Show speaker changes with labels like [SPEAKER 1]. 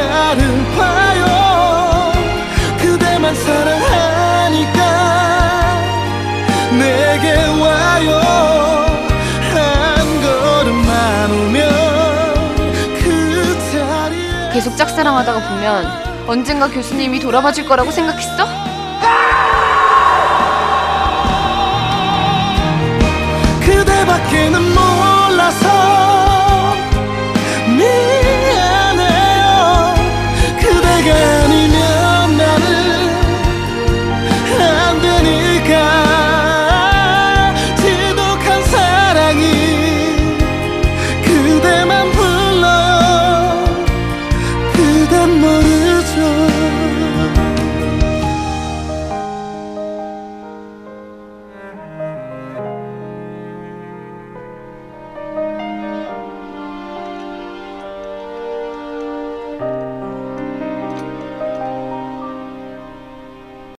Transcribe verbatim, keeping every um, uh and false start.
[SPEAKER 1] 나를 봐요. 그대만 사랑하니까 내게 와요. 한 걸음만 오면 그 자리에.
[SPEAKER 2] 계속 짝사랑하다가 보면 언젠가 교수님이 돌아봐 줄 거라고 생각했어?
[SPEAKER 1] 그대밖에는